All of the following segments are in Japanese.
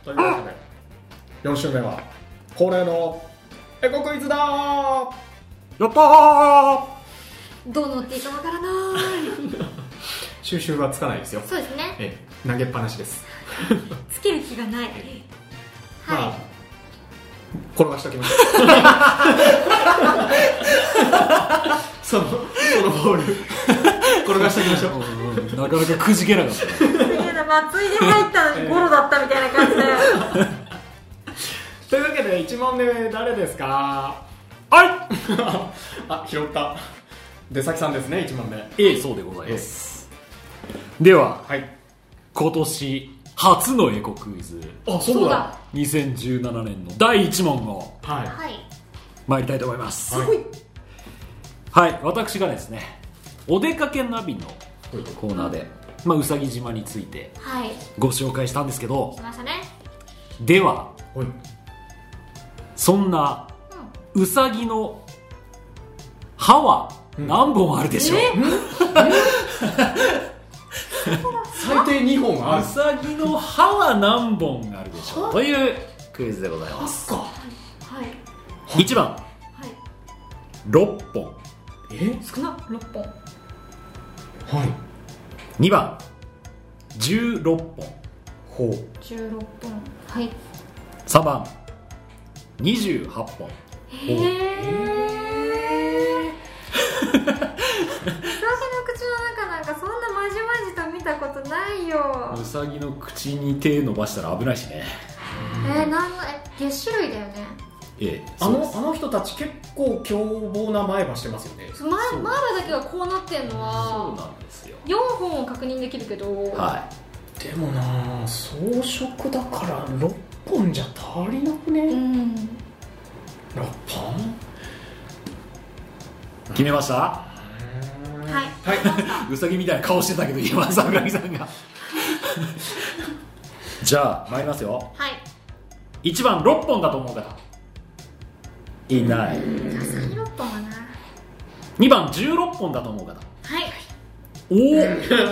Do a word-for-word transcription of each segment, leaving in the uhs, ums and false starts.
というわけでよん週目は恒例のエコクイズだー。 やったー。 どう乗っていいかわからない収集はつかないですよ。 そうですね、 ええ、投げっぱなしですつける気がない。はい、 まあ、転がしておきましょうその、そのボール転がしておきましょうなかなかくじけなかったすげえな、松井で入ったゴロだったみたいな感じでというわけでいち問目誰ですか。 はいあ、拾った出崎さんですね。いち問目、 ええ、そうでございます。では、 はい、 今年初のエコクイズ、 あ、そうだ、 にせんじゅうななねんのだいいち問をはい、 はい、 参りたいと思います。 はい、 はい、私がですね、お出かけナビのコーナーで、まあ、うさぎ島についてはいご紹介したんですけど、 しましたね。 では、 はい、 そんなうさぎの歯は何本あるでしょう、 うん、 最低にほんある。 うさぎの歯は何本あるでしょうというクイズでございます。 か、 はいいちばん、 はい、 ろっぽん。 え、 少なろっぽん。 はい、 にばん、じゅうろっぽん。 ほう、 じゅうろっぽん。はい。 さんばん、にじゅうはっぽん。 へえうさぎの口の中なんかそんなまじまじと見たことないよ。 うさぎの口に手伸ばしたら危ないしね。 えー、なんのえ月種類だよね。 ええ、 あの、あの人たち結構凶暴な前歯してますよね。 前前歯だけがこうなってんのそうはなんですよ。 よんほんを確認できるけど、 はでもなあ、装飾だからろっぽんじゃ足りなくね、 うん、 ろっぽん。 い、決めました。 はいはい、 うさぎみたいな顔してたけど今坂木さんがじゃあ参りますよ。 はい。 いちばん、ろっぽんだと思う方いない。 さすがにろっぽんはな。 にばん、じゅうろっぽんだと思う方、 はい。 おお、ふたり。 う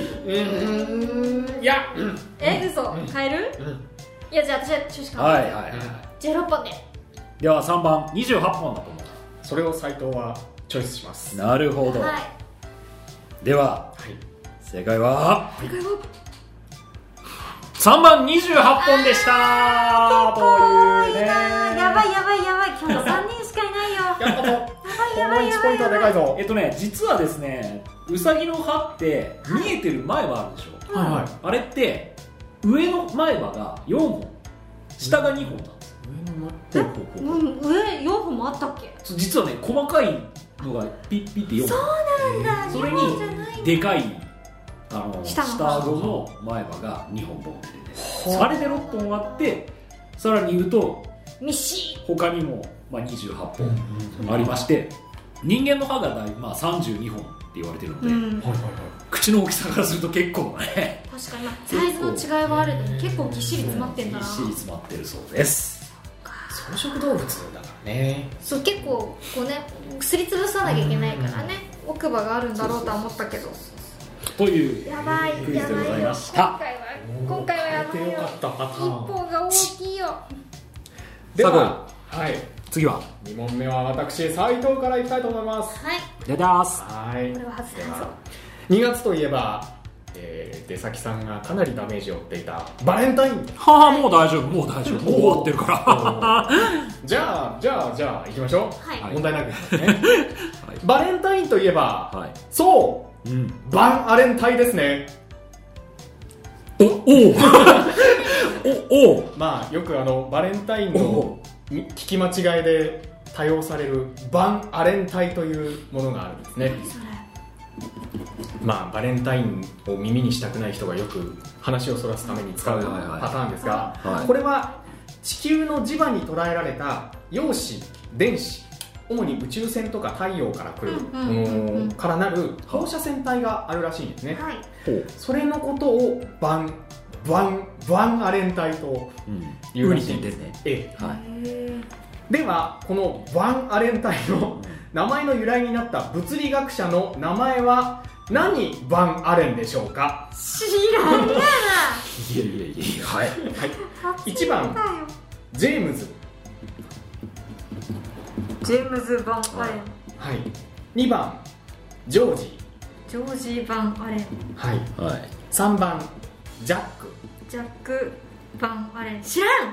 ーん、いや、うん、 え、嘘、 うん、 変える、 うん、 いや、じゃあ私は中止かも。 はいはいはい、 じゅうろっぽんで。 ではさんばん、にじゅうはっぽんだと思それを斉藤はチョイスしますう。なるほど、 はい。 でははい、 正解は正解はさんばん、にじゅうはっぽんでしたというね。 やばいやばいやばい、今日さんにんしかいないよ。 やったぞ。 やばいやばいやいちポばいやばい。 イントはでかいぞ。 えっとね、実はですね、うさぎの歯って見えてる前歯あるでしょ、 はいはい、 あれって上の前歯がよんほん、下がにほんなんです。 上のほうほうほう、 うん、上よんほんもあったっけ。 実はね、細かいのがピッピッってよんほん、 そうなんだ。 それにほんじゃないにでかいあの下の下顎の前歯がにほんボンって出て、あれでろっぽんあって、さらに言うとミシ他にも、まあ、にじゅうはっぽんありまして、人間の歯がだい、まあ、さんじゅうにほんって言われてるので、 ー。うん。 はいはいはい、 口の大きさからすると結構ね確かに、まあ、サイズの違いはあるのに結構ぎっしり詰まってんだな。 ぎっしり詰まってるそうです。 草食動物だからね。 そう、結構こうね、すりつぶさなきゃいけないからね、奥歯があるんだろうとは思ったけど。 というやばいクイズでございやばいよ。 ました今回は今回はやばいよ。 よかったパタ一ーン。 本が大きいよ。 では、 さはい、 次はに問目は私斉藤からいきたいと思います。 はい。 出ます。 はい、 これは外せないぞ。 にがつといえば、えー、出先さんがかなりダメージを負っていたバレンタイン。 はあ、もう大丈夫、もう大丈夫、もう終わってるからじゃあじゃあじゃあ行きましょう。 はい。 問題なくいきますね、はい、バレンタインといえば、 はい、 そう、 うん、 バンアレンタイですね。 おおおおまあよくあのバレンタインの聞き間違いで多用されるバンアレンタイというものがあるんですね。 それ。 まあバレンタインを耳にしたくない人がよく話をそらすために使うパターンですが、 はい、 これは地球の磁場に捉えられた陽子電子、主に宇宙船とか太陽から来るものからなる放射線体があるらしいんですね、 はい。 それのことをバンバンバンアレンタイというらしいんですね、ええ、はい、ではこのバンアレンタイの名前の由来になった物理学者の名前は何バンアレンでしょうか。 知らんがな。 いやいやいや、はい、 はい、いちばんジェームズジェームズ・バン・アレン、 はい、にばんジョージジョージ・バン・アレン、 はい、はい、さんばんジャックジャック・バン・アレン、知らん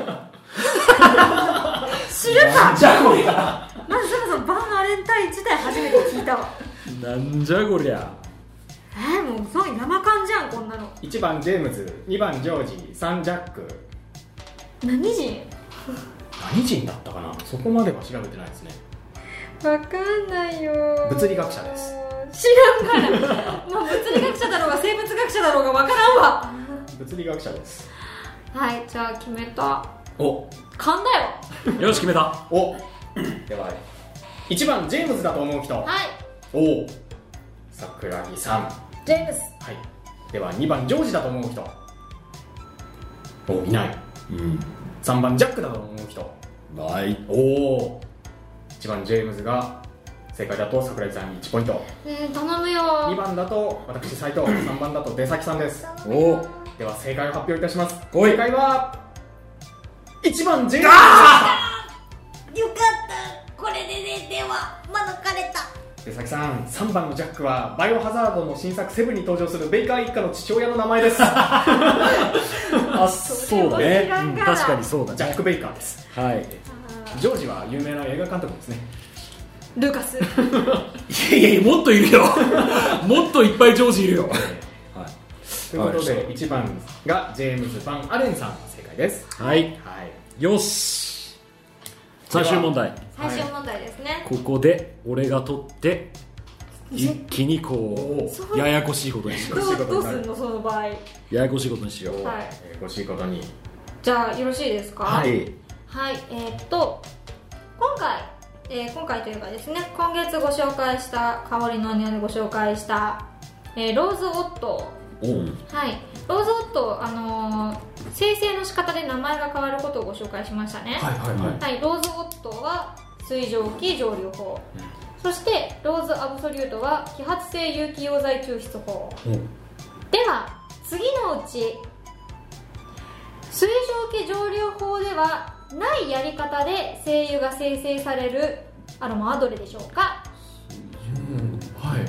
知るかじゃあこりゃまずそもそもバン・アレン隊自体初めて聞いたわ。 なんじゃこりゃ。 えー、もうそういう生感じゃんこんなの。 いちばんジェームズ、にばんジョージ、さんジャック。 何人何人だったかな、そこまでは調べてないですね。 わかんないよ。 物理学者です。 知らんからもう物理学者だろうが生物学者だろうがわからんわ。 物理学者です。 はい、じゃあ決めた。 お、 勘だよ。 よし決めた。 おではいちばんジェームズだと思う人。 はい。 おお、桜木さんジェームズ。 はい。ではにばんジョージだと思う人。お、いない。うん。さんばんジャックだと思う人。 はい。 おお、いちばんジェームズが正解だと桜木さんにいちポイント。 えー、頼むよ。 にばんだと私斉藤、さんばんだと出崎さんです。 おお、 では正解を発表いたします。 正解はいちばんジェームズでした。 よかった、これでね、では免れた。 出崎さん、さんばんのジャックはバイオハザードの新作セブンに登場するベイカー一家の父親の名前です。 あ、そうだね、うん、確かにそうだね。 ジャック・ベイカーです。はい。ジョージは有名な映画監督ですね。 ルーカス。 いやいや、もっといるよ。もっといっぱいジョージいるよ。はい、 ということでいちばんがジェームズ・バン・アレンさんが正解です。 はい、はい、よし、最終問題。 最終問題ですね。 ここで俺が取って一気にこうややこしいことにしよう。 どうすんのその場合。ややこしいことにしよう。 はい、ややこしいことに。 じゃあよろしいですか。 はいはい。えー、っと今回、えー、今回というかですね、今月ご紹介した香りのお庭でご紹介した、えー、ローズオットー。はい、ローズオットー、あのー、生成の仕方で名前が変わることをご紹介しましたね。 はいはいはい、 はい、ローズオットーは水蒸気蒸留法、うん、そしてローズアブソリュートは揮発性有機溶剤抽出法、うん、では次のうち水蒸気蒸留法ではないやり方で精油が生成されるアロマはどれでしょうか。 うん、はい、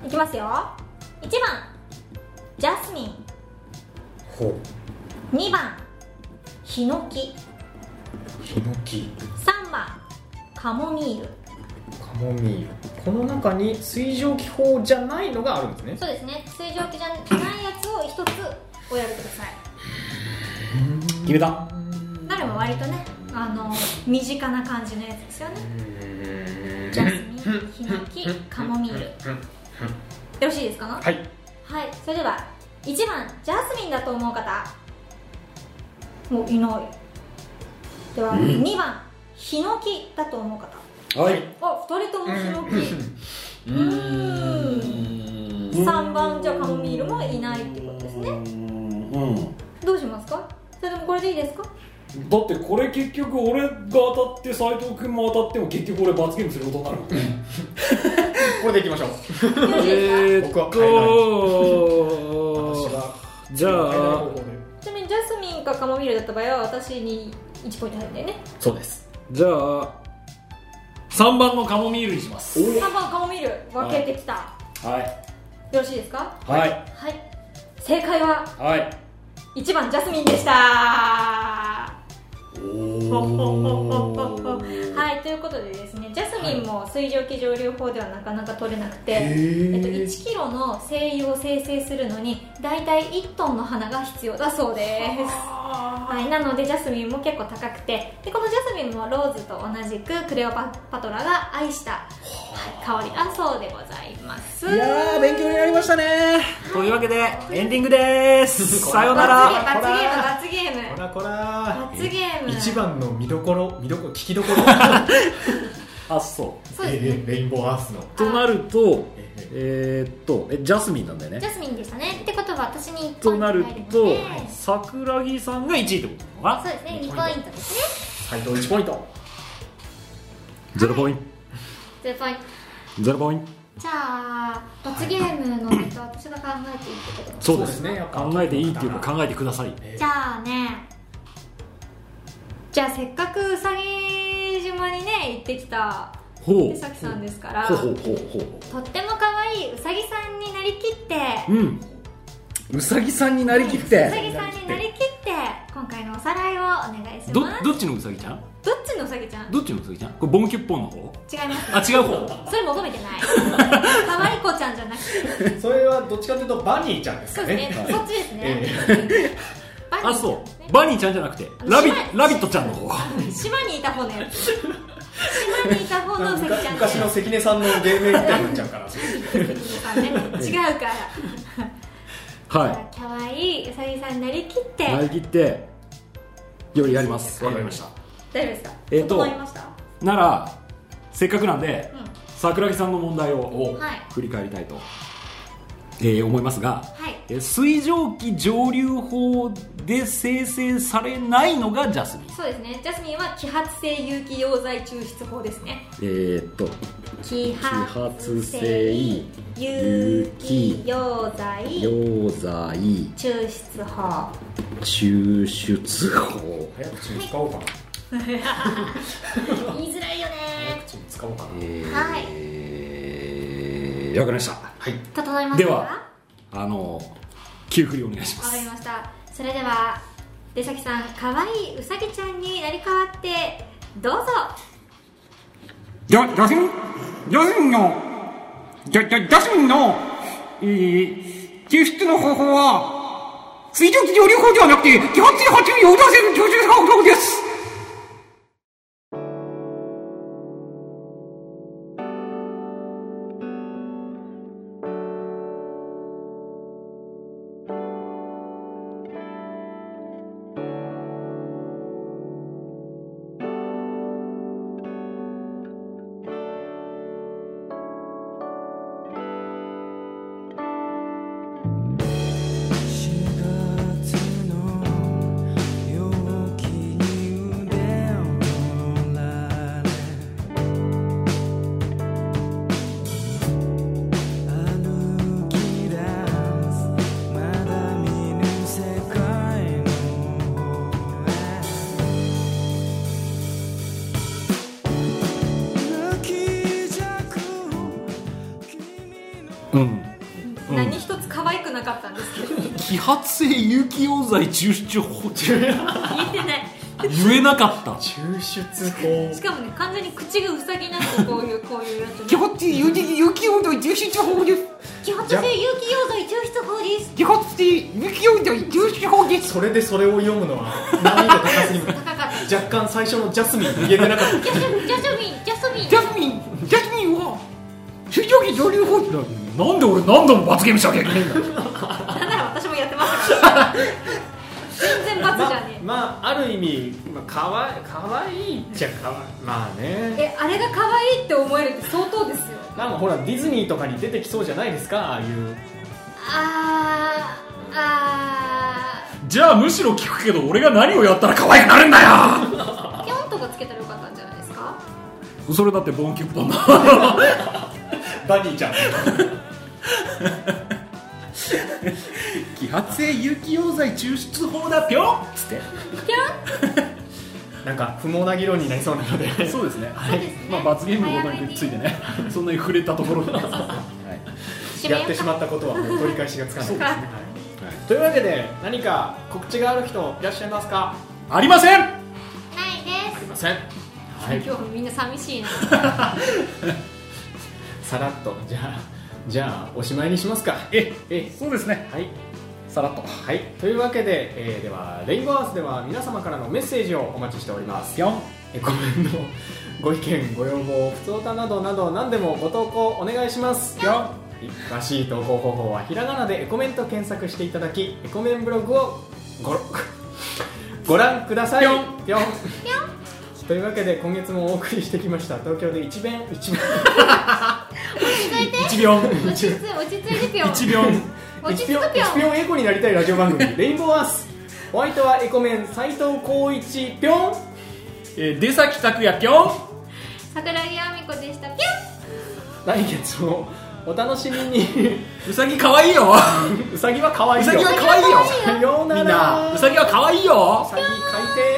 いきますよ。いちばんジャスミン、 ほう。 にばんヒノキ、 ヒノキ。 さんばんカモミール。 カモミール、この中に水蒸気法じゃないのがあるんですね。 そうですね、水蒸気じゃないやつを一つお選びください。 決めた。 どれも割とね、あの身近な感じのやつですよね。ジャスミン、ヒノキ、カモミール。よろしいですかな。 はい、 はい、それではいちばんジャスミンだと思う方。もういない。では、うん、にばんヒノキだと思う方。 はい。 あ、ふたりともヒノキ。うーん。さんばんじゃカモミールもいないっていうことですね。うん。どうしますか。それでもこれでいいですか。 だってこれ結局俺が当たって斉藤君も当たっても結局俺罰ゲームすることになる。 これでいきましょう。 えーっと僕は変えない。私はじゃあちなみにジャスミンかカモミールだった場合は私にいちポイント入るんだよね。 そうです。 じゃあさんばんのカモミールにします。 さんばんカモミール分けてきた。 はい、 よろしいですか。 はい、 はい、正解は、 はい、 いちばんジャスミンでした。はい、ということでですね、ジャスミンも水蒸気蒸留法ではなかなか取れなくて、えっと、いちキロの精油を生成するのにだいたいいちトンの花が必要だそうです。はい、なのでジャスミンも結構高くて、でこのジャスミンもローズと同じくクレオパトラが愛した、はい、香りだそうでございます。 いやー、勉強になりましたね、はい、というわけでエンディングですさようなら。 罰ゲーム罰ゲームこらこら罰ゲーム。 一番の見どころ見どころ聞きどころあ、そう。 そうですね、 レインボーアースのとなるとえー、っとえジャスミンなんだよね。 ジャスミンでしたね。ってことは私にいちとポイントなる入るので、 と桜木さんがいちいってことなのかな。 そうですね、にポイントです斉藤いちポイント。 ゼロポイント。 ゼロポイント。 ゼロポイント。 じゃあ罰ゲームのネタ私が考えていいってことですか？ そうですね、考えていいっていうか考えてください。 じゃあね、じゃあせっかくうさぎ島にね行ってきた出崎さんですから、 ほうほうほうほう、 とっても可愛いうさぎさんになりきって、 うん、うさぎさんになりきって、 うさぎさんになりきって今回のおさらいをお願いします。 ど, どっちのうさぎちゃんどっちのうさぎちゃんどっちのうさぎちゃんこれボンキュッポンの方？ 違います、 あ、違う方。 それ求めてない可愛い子ちゃんじゃなくてそれはどっちかというとバニーちゃんですかね。 そうですね、そっちですね、 えバニーちゃんですね。 あ、そうバニーちゃんじゃなくてラビラビットちゃんの方。 島にいた方のやつ島にいた方のうさぎちゃん、 昔の関根さんの芸名みたいになっちゃうから関根さんね、違うからはい、 可愛いうさぎさんになりきってなりきってよりやります。 わかりました。 大丈夫ですか？ えーと整いました？ ならせっかくなんで、 うん、 桜木さんの問題を振り返りたいと、えー、思いますが、 はい、 水蒸気蒸留法で生成されないのがジャスミン。 そうですね、ジャスミンは揮発性有機溶剤抽出法ですね。 えー、っと揮発性有機溶剤溶剤抽出法抽出法。 早口に使おうかな言いづらいよね。 早口に使おうかな、 えー、 はい、 わかりました。 はい、 整いましたか？ ではあの急振りお願いしまわかりす。 ました。それでは出崎さん、可愛いうさぎちゃんになり変わってどうぞ。 ジャジャスミンジャスミンのジャジャジャスミンの、えー、抽出の方法は水蒸気蒸留法ではなくて揮発性発油溶剤性の抽出方法です。うん、 何一つ可愛くなかったんですけど揮発性有機溶剤抽出法言えてない言えなかった抽出法。 しかもね、完全に口がうさぎなんですよ。こういうこういうやつ、ね、 揮発性有機溶剤抽出法です。 揮発性有機溶剤抽出法です。 揮発性有機溶剤抽出法です。 それでそれを読むのは難易度高すぎる。 高かった若干最初のジャスミン言えてなかった。 ジャスミンジャスミンジャスミンジャスミンジャスミンは水蒸気蒸留法ってなんで俺何度も罰ゲームしなきゃいけないんだ。 なんなら私もやってましたから全然罰じゃねえ。 ま、まあある意味、まあ、かわいかわいいっちゃかわいい。まあね、 え、あれが可愛いって思えるって相当ですよ。 なんかほらディズニーとかに出てきそうじゃないですか、ああいう。 あーあーじゃあむしろ聞くけど俺が何をやったら可愛くなるんだよ。 ーピョンとかつけたらよかったんじゃないですか。 それだってボンキュッポンだバニーちゃん揮発性有機溶剤抽出法だぴょんっつってピョンなんか不毛な議論になりそうなのでそうですね、 そうですね、 まあ、罰ゲームのことについてねそんなに触れたところで、はい、 やってしまったことはもう取り返しがつかないですね、はいはい、 というわけで何か告知がある人いらっしゃいますか？ ありません。 ないです。 ありません、はい、 今日みんな寂しいなさらっとじゃあじゃあおしまいにしますか。 ええそうですね、 はい、 さらっと。 はい、というわけで、えー、ではレインボーアースでは皆様からのメッセージをお待ちしております。 ぴょんえコメント、ご意見ご要望、ふつおたなどなど何でもご投稿お願いします。 ぴょん詳しい投稿方法はひらがなでエコメンと検索していただき、エコメンブログをごご覧ください。ぴょんぴょんというわけで今月もお送りしてきました東京で一弁一弁落ち着いて一秒落ち着いて落ち着いてぴょん一秒落ち着くぴょん一秒エコになりたいラジオ番組レインボーアース。お相手はエコメン斉藤浩一ぴょん、 えー、出崎拓也ぴょん、 桜木亜美子でしたぴょん。 来月もお楽しみに。 うさぎかわいいよ。 うさぎはかわいいよ。 うさぎはかわいいよ。 さようなら。 みんなうさぎはかわいいよ。 うさぎ海底